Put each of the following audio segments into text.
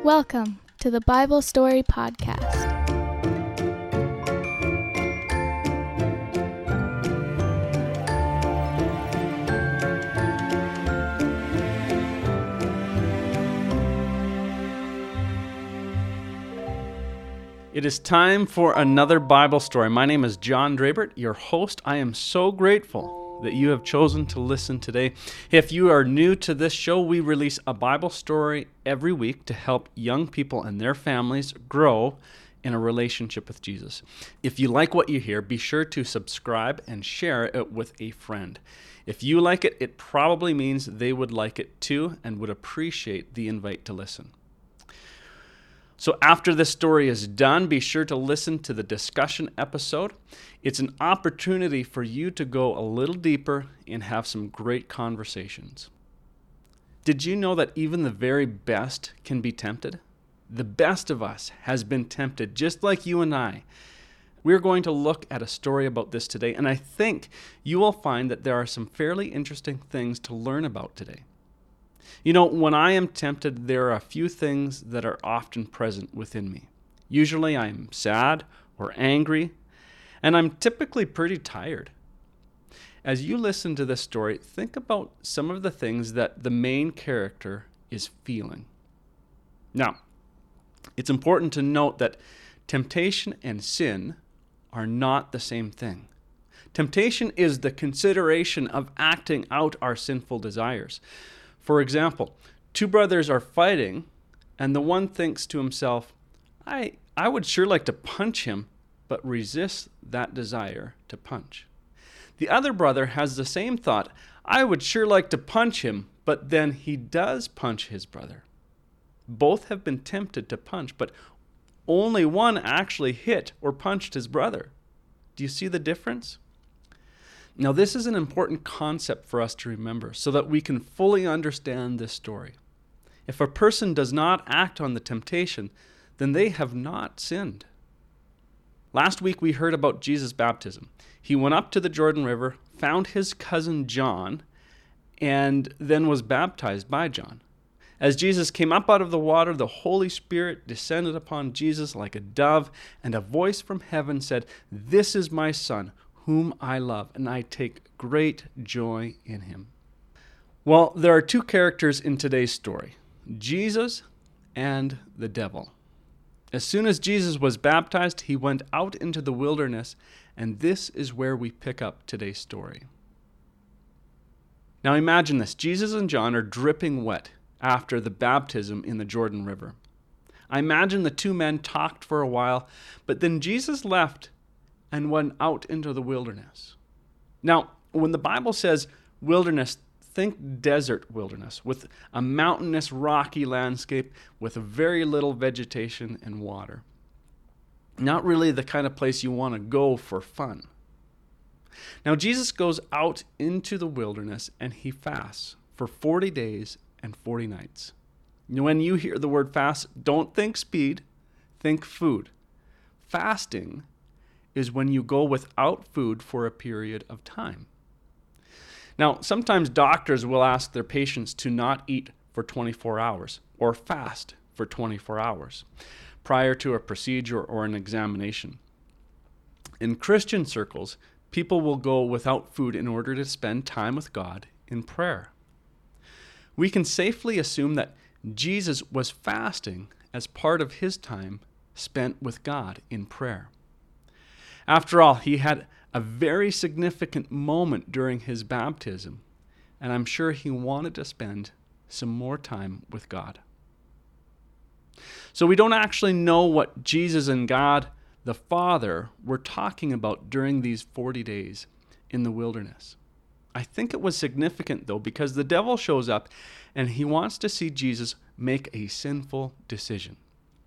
Welcome to the Bible Story Podcast. It is time for another Bible story. My name is John Drabert, your host. I am so grateful that you have chosen to listen today. If you are new to this show, we release a Bible story every week to help young people and their families grow in a relationship with Jesus. If you like what you hear, be sure to subscribe and share it with a friend. If you like it, it probably means they would like it too and would appreciate the invite to listen. So after this story is done, be sure to listen to the discussion episode. It's an opportunity for you to go a little deeper and have some great conversations. Did you know that even the very best can be tempted? The best of us has been tempted, just like you and I. We're going to look at a story about this today, and I think you will find that there are some fairly interesting things to learn about today. You know, when I am tempted, there are a few things that are often present within me. Usually I'm sad or angry, and I'm typically pretty tired. As you listen to this story, think about some of the things that the main character is feeling. Now, it's important to note that temptation and sin are not the same thing. Temptation is the consideration of acting out our sinful desires. For example, two brothers are fighting, and the one thinks to himself, I would sure like to punch him, but resists that desire to punch. The other brother has the same thought, I would sure like to punch him, but then he does punch his brother. Both have been tempted to punch, but only one actually hit or punched his brother. Do you see the difference? Now, this is an important concept for us to remember so that we can fully understand this story. If a person does not act on the temptation, then they have not sinned. Last week, we heard about Jesus' baptism. He went up to the Jordan River, found his cousin John, and then was baptized by John. As Jesus came up out of the water, the Holy Spirit descended upon Jesus like a dove, and a voice from heaven said, "This is my Son, whom I love, and I take great joy in him." Well, there are two characters in today's story, Jesus and the devil. As soon as Jesus was baptized, he went out into the wilderness, and this is where we pick up today's story. Now imagine this. Jesus and John are dripping wet after the baptism in the Jordan River. I imagine the two men talked for a while, but then Jesus left and went out into the wilderness. Now, when the Bible says wilderness, think desert wilderness with a mountainous, rocky landscape with very little vegetation and water. Not really the kind of place you want to go for fun. Now, Jesus goes out into the wilderness and he fasts for 40 days and 40 nights. When you hear the word fast, don't think speed, think food. Fasting is when you go without food for a period of time. Now, sometimes doctors will ask their patients to not eat for 24 hours or fast for 24 hours prior to a procedure or an examination. In Christian circles, people will go without food in order to spend time with God in prayer. We can safely assume that Jesus was fasting as part of his time spent with God in prayer. After all, he had a very significant moment during his baptism, and I'm sure he wanted to spend some more time with God. So we don't actually know what Jesus and God the Father were talking about during these 40 days in the wilderness. I think it was significant, though, because the devil shows up and he wants to see Jesus make a sinful decision.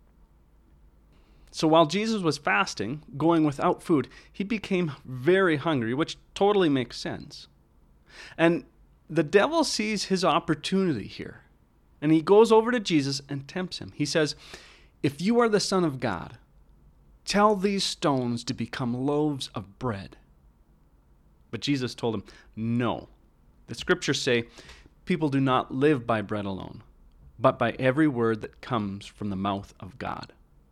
So while Jesus was fasting, going without food, he became very hungry, which totally makes sense. And the devil sees his opportunity here, and he goes over to Jesus and tempts him. He says, "If you are the Son of God, tell these stones to become loaves of bread." But Jesus told him, "No. The scriptures say, people do not live by bread alone, but by every word that comes from the mouth of God.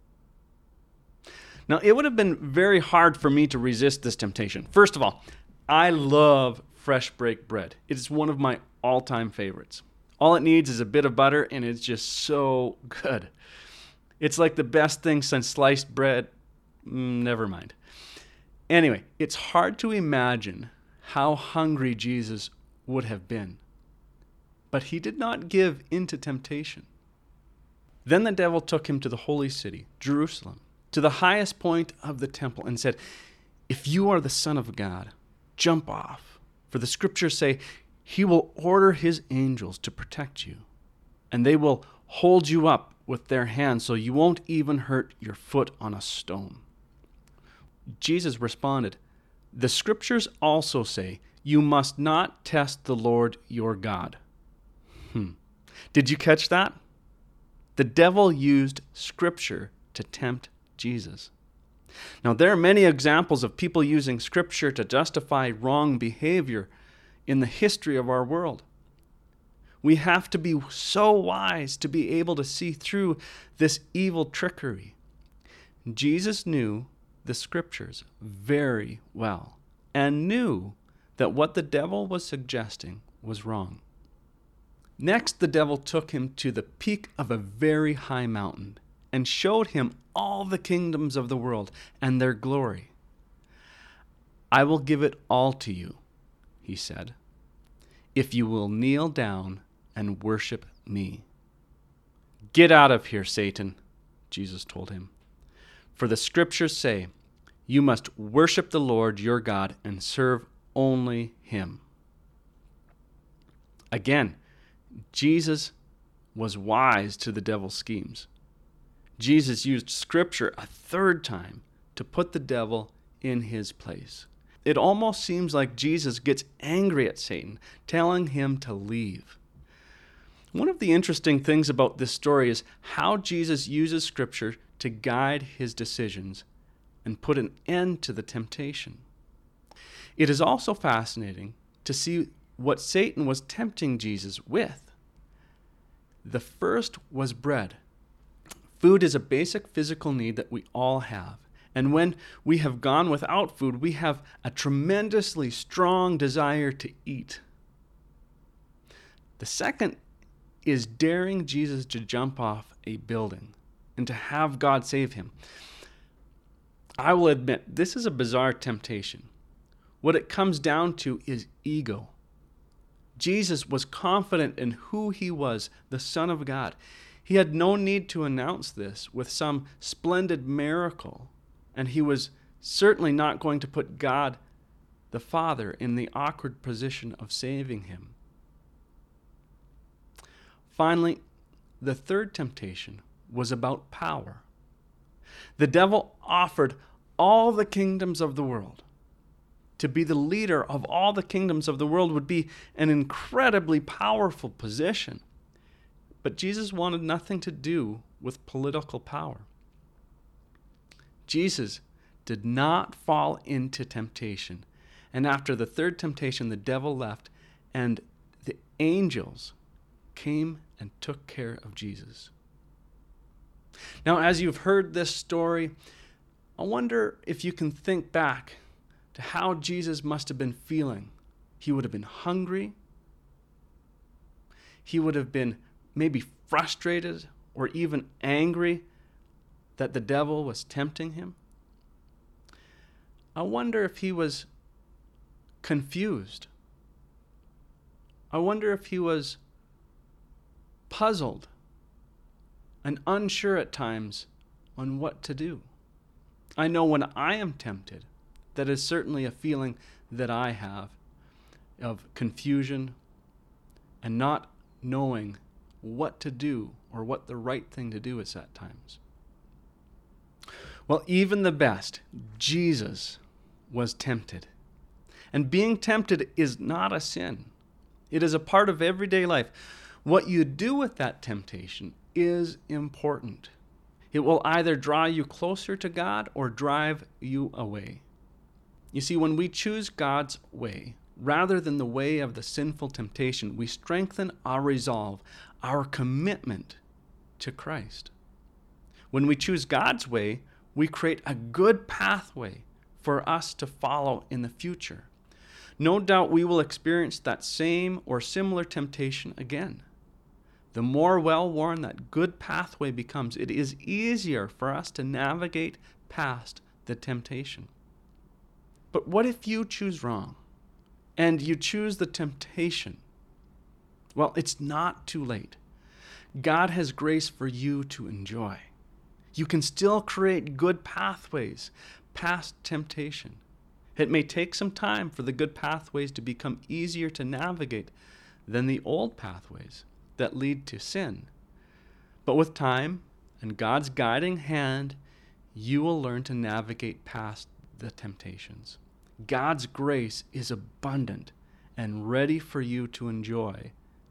Now, it would have been very hard for me to resist this temptation. First of all, I love fresh baked bread. It is one of my all-time favorites. All it needs is a bit of butter, and it's just so good. It's like the best thing since sliced bread. Never mind. Anyway, it's hard to imagine how hungry Jesus would have been. But he did not give in to temptation. Then the devil took him to the holy city, Jerusalem, to the highest point of the temple, and said, "If you are the Son of God, jump off. For the scriptures say, he will order his angels to protect you, and they will hold you up with their hands so you won't even hurt your foot on a stone." Jesus responded, "The scriptures also say, you must not test the Lord your God." Did you catch that? The devil used scripture to tempt Jesus. Now, there are many examples of people using scripture to justify wrong behavior in the history of our world. We have to be so wise to be able to see through this evil trickery. Jesus knew the scriptures very well and knew that what the devil was suggesting was wrong. Next, the devil took him to the peak of a very high mountain and showed him all the kingdoms of the world and their glory. "I will give it all to you," he said, "if you will kneel down and worship me." "Get out of here, Satan," Jesus told him. "For the scriptures say, you must worship the Lord your God and serve only him." Again, Jesus was wise to the devil's schemes. Jesus used scripture a third time to put the devil in his place. It almost seems like Jesus gets angry at Satan, telling him to leave. One of the interesting things about this story is how Jesus uses scripture to guide his decisions and put an end to the temptation. It is also fascinating to see what Satan was tempting Jesus with. The first was bread. Food is a basic physical need that we all have. And when we have gone without food, we have a tremendously strong desire to eat. The second is daring Jesus to jump off a building and to have God save him. I will admit, this is a bizarre temptation. What it comes down to is ego. Jesus was confident in who he was, the Son of God. He had no need to announce this with some splendid miracle, and he was certainly not going to put God, the Father, in the awkward position of saving him. Finally, the third temptation was about power. The devil offered all the kingdoms of the world. To be the leader of all the kingdoms of the world would be an incredibly powerful position. But Jesus wanted nothing to do with political power. Jesus did not fall into temptation. And after the third temptation, the devil left, and the angels came and took care of Jesus. Now, as you've heard this story, I wonder if you can think back to how Jesus must have been feeling. He would have been hungry. He would have been maybe frustrated or even angry that the devil was tempting him. I wonder if he was confused. I wonder if he was puzzled and unsure at times on what to do. I know when I am tempted, that is certainly a feeling that I have of confusion and not knowing what to do or what the right thing to do is at times. Well, even the best, Jesus was tempted. And being tempted is not a sin. It is a part of everyday life. What you do with that temptation is important. It will either draw you closer to God or drive you away. You see, when we choose God's way, rather than the way of the sinful temptation, we strengthen our resolve, our commitment to Christ. When we choose God's way, we create a good pathway for us to follow in the future. No doubt we will experience that same or similar temptation again. The more well-worn that good pathway becomes, it is easier for us to navigate past the temptation. But what if you choose wrong and you choose the temptation? Well, it's not too late. God has grace for you to enjoy. You can still create good pathways past temptation. It may take some time for the good pathways to become easier to navigate than the old pathways that lead to sin. But with time and God's guiding hand, you will learn to navigate past the temptations. God's grace is abundant and ready for you to enjoy.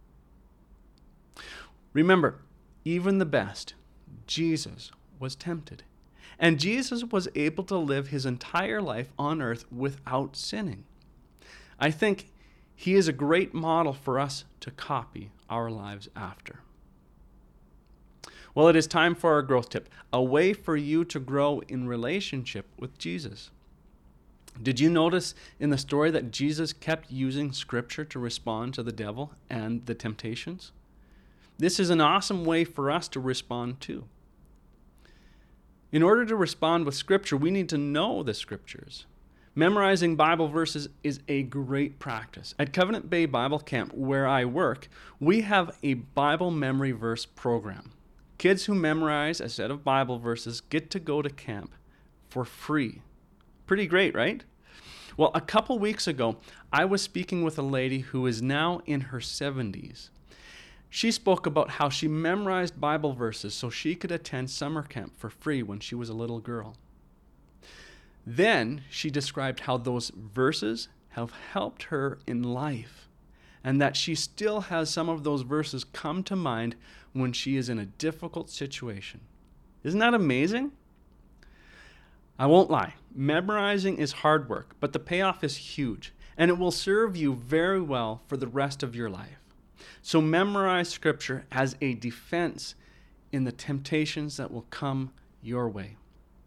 Remember, even the best, Jesus was tempted. And Jesus was able to live his entire life on earth without sinning. I think he is a great model for us to copy our lives after. Well, it is time for our growth tip, a way for you to grow in relationship with Jesus. Did you notice in the story that Jesus kept using Scripture to respond to the devil and the temptations? This is an awesome way for us to respond too. In order to respond with Scripture, we need to know the Scriptures. Memorizing Bible verses is a great practice. At Covenant Bay Bible Camp, where I work, we have a Bible memory verse program. Kids who memorize a set of Bible verses get to go to camp for free. Pretty great, right? Well, a couple weeks ago, I was speaking with a lady who is now in her 70s. She spoke about how she memorized Bible verses so she could attend summer camp for free when she was a little girl. Then she described how those verses have helped her in life and that she still has some of those verses come to mind when she is in a difficult situation. Isn't that amazing? I won't lie, memorizing is hard work, but the payoff is huge, and it will serve you very well for the rest of your life. So memorize Scripture as a defense in the temptations that will come your way.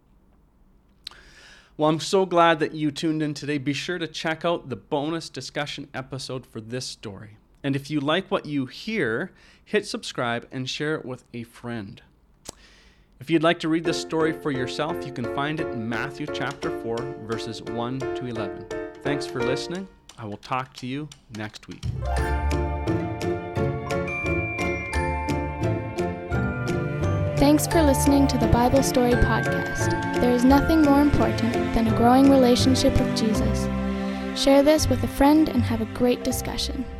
Well, I'm so glad that you tuned in today. Be sure to check out the bonus discussion episode for this story. And if you like what you hear, hit subscribe and share it with a friend. If you'd like to read this story for yourself, you can find it in Matthew chapter 4, verses 1 to 11. Thanks for listening. I will talk to you next week. Thanks for listening to the Bible Story Podcast. There is nothing more important than a growing relationship with Jesus. Share this with a friend and have a great discussion.